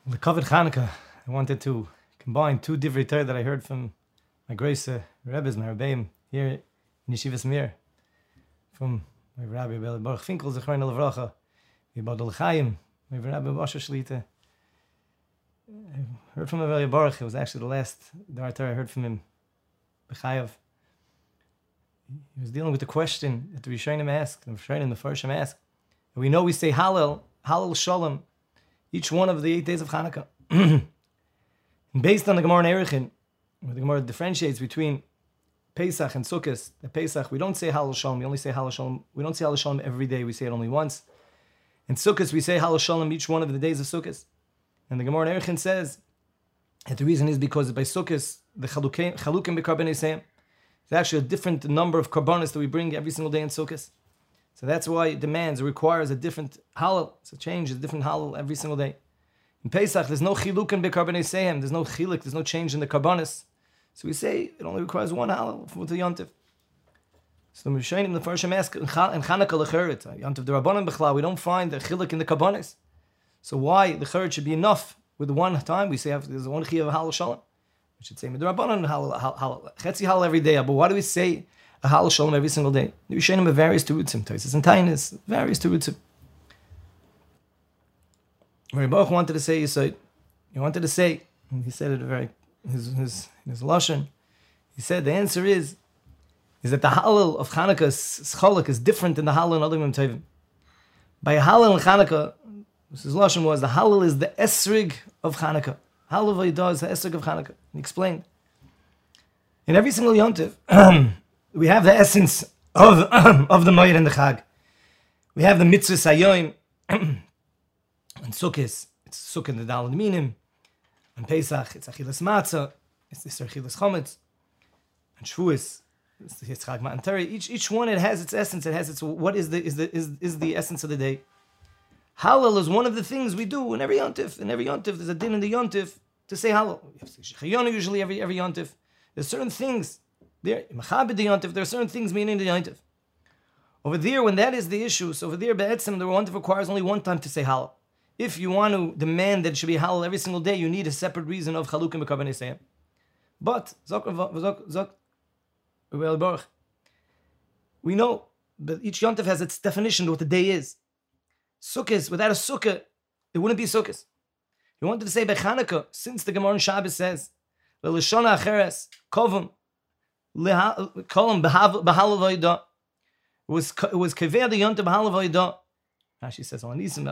The Kavod Chanukah, I wanted to combine two divrei Torah that I heard from my grace Rebbes, my Rebbeim, here in Yeshivas Mir, from my Rabbi Baruch Finkel, Zechron Levracha, Yibadol Chaim, my Rabbi Basher Shlita. I heard from Rabbi Baruch. It was actually the last Dvar Torah I heard from him, B'chayav. He was dealing with the question that the Rishonim asked, the Rishonim, the Farshim asked. And we know we say Hallel, Hallel Shalom, each one of the 8 days of Hanukkah. And based on the Gemara in Erechin, where the Gemara differentiates between Pesach and Sukkot, the Pesach, we don't say Hallel Shalom, we only say Hallel Shalom. We don't say Hallel Shalom every day, we say it only once. In Sukkot, we say Hallel Shalom each one of the days of Sukkot. And the Gemara in Erechin says that the reason is because by Sukkot, the Chalukim B'Karbanei Seim, it's actually a different number of Karbanis that we bring every single day in Sukkot. So that's why it demands, it requires a different halal. It's a change, a different halal every single day. In Pesach, there's no chilukin b'karbanei sehem. There's no chiluk, there's no change in the karbanis. So we say it only requires one halal for the yontif. So the Rishonim, the Farshim ask, in Chanukah lecheret, yontif the Rabbanan b'chlal, we don't find the chiluk in the karbanis. So why the cheret should be enough with one time? We say there's one chiyuv of halal shalom. We should say the Rabbanan halal, chetzi halal every day. But why do we say a Hallel Shalom every single day? The Rishonim have various terutzim, Tosfos and Taanis, various terutzim. Rabbi Baruch wanted to say, he said it very, his lashon. He said the answer is that the Hallel of Chanukah's cholak is different than the Hallel in other Yom Tovim. By Hallel in Chanukah, his lashon was the Hallel is the esrig of Chanukah. Hallel v'yidah is the esrig of Chanukah. He explained. In every single Yom Tov, we have the essence of the Moed and the Chag. We have the mitzvah sayoim and Sukkot. It's Sukkot the Daled Minim. On Pesach, it's Achilas Matzah. It's Achilas Chometz. And Shavuos, it's Chag Matan Torah. Each one, it has its essence. It has its what is the essence of the day. Hallel is one of the things we do in every yontif. In every yontif, there's a din in the yontif to say Hallel. We have Shechayonu usually every yontif. There's certain things. There are certain things meaning the yontif. Over there, when that is the issue, so over there, be'etzem, the yontif requires only one time to say halal. If you want to demand that it should be halal every single day, you need a separate reason of chalukim b'karbanei seim. But we know that each yontif has its definition of what the day is. Sukkot, without a sukkah, it wouldn't be sukkot. He wanted to say by Chanukah, since the Gemara in Shabbos says, "L'lishona acheres kovum." Kolam b'halav v'yidah. It was kaveh the yontif b'halav v'yidah. Rashi says on Nisim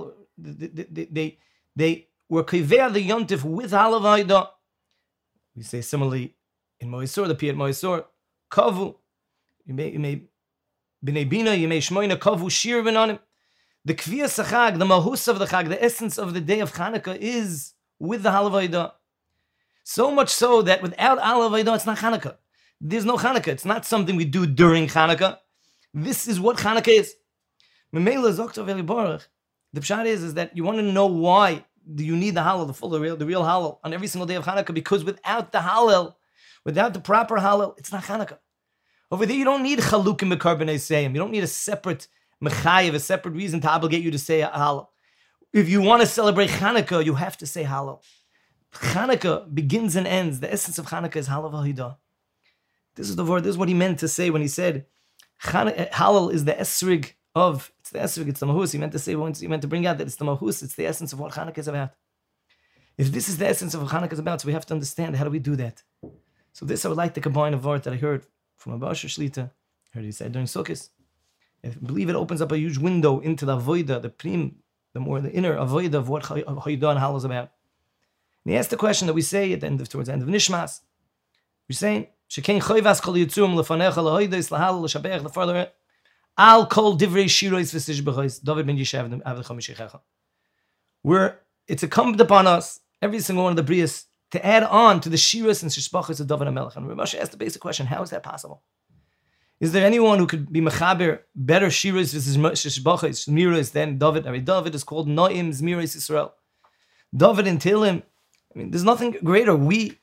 they were kaveh the yontif with halav v'yidah. We say similarly in Moisor, the Piyat Moisor, kavu. You may b'nei bina, you may shmoina kavu shir v'nanim. The kviyas chag, the mahus of the chag, the essence of the day of Chanukah is with the halav v'yidah. So much so that without halav v'yidah, it's not Chanukah. There's no Chanukah. It's not something we do during Chanukah. This is what Chanukah is. Memela Zokta Veli Baruch. The pshat is that you want to know why do you need the Hallel, the real Hallel on every single day of Chanukah, because without the Hallel, without the proper Hallel, it's not Chanukah. Over there, you don't need Chalukim B'Karbanei Seim. You don't need a separate Mechayev, a separate reason to obligate you to say Hallel. If you want to celebrate Chanukah, you have to say Hallel. Chanukah begins and ends. The essence of Chanukah is Hallel V'Hidah. This is the word. This is what he meant to say when he said Hallel is the esrig of. It's the esrig. It's the mahus. He meant to say once. He meant to bring out that it's the mahus. It's the essence of what Chanukah is about. If this is the essence of what Chanukah is about, so we have to understand how do we do that. So this I would like to combine a word that I heard from Abba Asher Shlita. I heard he said during Sukkot. I believe it opens up a huge window into the avoida, the inner avoida of what Hoidah and Hallel is about. And he asked the question that we say at the end towards the end of Nishmas. We're saying. Shekain choivas kol yitzum lefanecha lehoides lahal leshabech lefarder al kol divrei shirois v'sishbechos David ben Yishav avdei chamishichecha. Where it's incumbent upon us, every single one of the brias, to add on to the shiros and shishbachos of David HaMelech. And Rav Asher asked the basic question: how is that possible? Is there anyone who could be mechaber better shiros v'shishbachos miros than David? I mean, David is called Noim Zmiros Yisrael. David and Tehillim. I mean, there's nothing greater.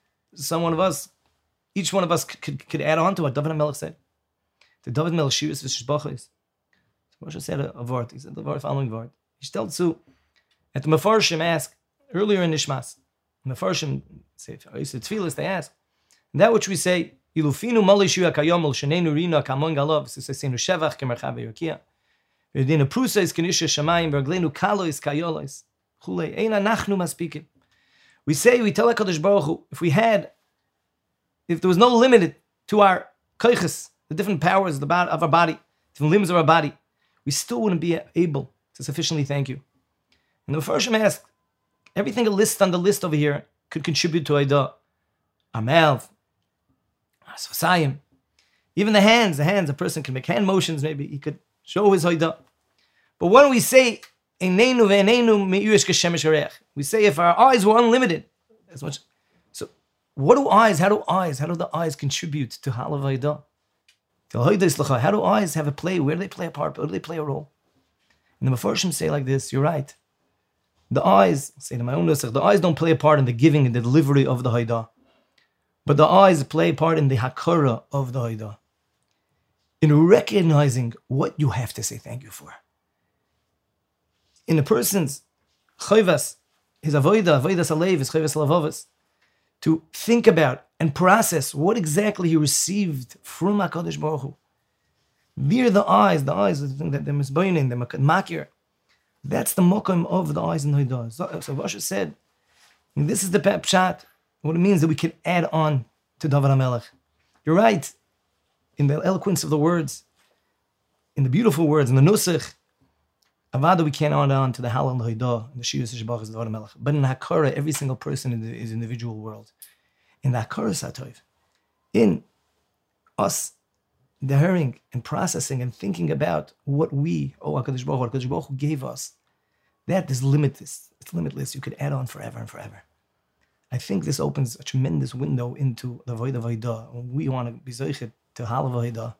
Each one of us could add on to what David HaMelech said. The David HaMelech shiras v'shishbachos. Moshe said a word. He said the following word. He told to, at the Mefarshim ask, earlier in Nishmas, in the Farshim, say Tfilis, they ask, that which we say, Ilufinu Malishu Akayomel Shenenu Rina Kamon Galov, Sisenu Shevach Kemerchabe Yokia, Verdina Prusa is Kenisha Shamayim, Berglenu Kalo is Kayolos, Chule, Eina Nachnu Maspikim. We say, we tell HaKadosh Baruch Hu, if there was no limit to our koiches, the different powers of our body, different limbs of our body, we still wouldn't be able to sufficiently thank you. And the Mepharshim asked, everything a list on the list over here could contribute to Aidah. Our mouth, our svasayim, even the hands, a person can make hand motions, maybe he could show his Aidah. But when we say, Einenu ve'einenu me'yush kashemesh harech, we say if our eyes were unlimited, as much. So, how do the eyes contribute to Halav Aidah? How do eyes have a play? Where do they play a part? Where do they play a role? And the Mepharshim say like this, you're right. The eyes, say to my own nusach, the eyes don't play a part in the giving and the delivery of the Haidah. But the eyes play a part in the Hakara of the Haidah. In recognizing what you have to say thank you for. In a person's chayvas, his avodah salev, his chayvas alavavas, to think about and process what exactly he received from HaKadosh Baruch Hu. Near the eyes, the misbainin, the makir. That's the mokum of the eyes and the Haidah. So Rasha said, this is the pshat, what it means that we can add on to David HaMelech. You're right, in the eloquence of the words, in the beautiful words, in the nusach, Avada we can't add on to the Halal and the Haidah, and the Shiyus Shebach is the David HaMelech. But in Hakara, every single person in his individual world. In the Hakara Satov, in us, the hearing and processing and thinking about what HaKadosh Baruch Hu gave us, that is limitless. It's limitless. You could add on forever and forever. I think this opens a tremendous window into the Avodah Haidah. When we want to be zeichet to Halav Haidah,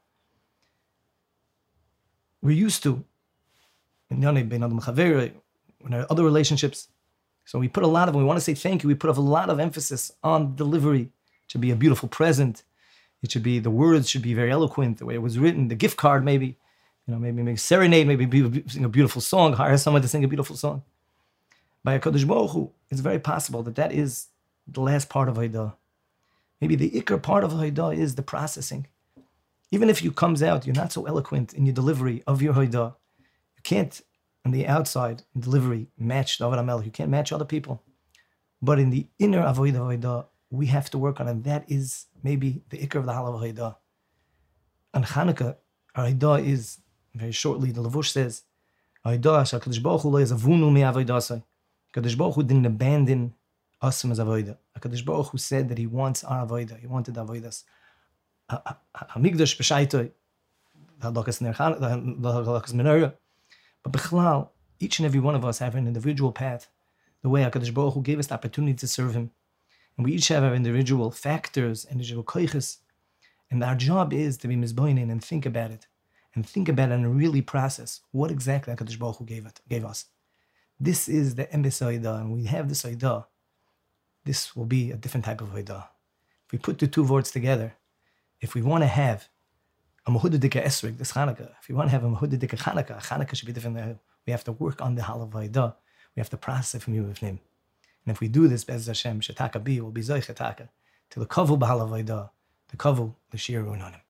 we're used to, in our other relationships, so we want to say thank you, we put a lot of emphasis on delivery. It should be a beautiful present. It should be, the words should be very eloquent, the way it was written, the gift card maybe, maybe serenade, maybe sing a beautiful song, hire someone to sing a beautiful song. By HaKadosh Baruch Hu, it's very possible that is the last part of Haidah. Maybe the ikar part of Haidah is the processing. Even if you comes out, you're not so eloquent in your delivery of your Haidah. You can't, on the outside delivery, match David HaMelech. You can't match other people. But in the inner avodah Haidah, we have to work on it. And that is maybe the ikar of the Halav Haidah. On Chanukah, our Haidah is, very shortly, the Levush says, Haidah, HaKadosh Baruch Hu lo yazavunu me'avodah. HaKadosh Baruch Hu didn't abandon us from his avodah. HaKadosh Baruch Hu said that he wants our avodah. He wanted the avodas. HaMikdash b'shaitoi, the halakas menorah. But b'chlal, each and every one of us have an individual path, the way HaKadosh Baruch Hu gave us the opportunity to serve him. And we each have our individual factors, individual koiches. And our job is to be mizboinin and think about it. And really process what exactly HaKadosh Baruch Hu gave us. This is the emes Haidah, and we have this Haidah. This will be a different type of Haidah. If we put the two words together, if we want to have a Mahudadika Esrik, this Chanukah, if we want to have a Mahudadika Chanukah should be different. We have to work on the Halav Haidah. We have to process it from you with him. And if we do this, Bez Hashem, Shetaka Bi will be Zoichetaka, to the Kavu B'Halav Haidah, the Kavu, the Shir Unanim.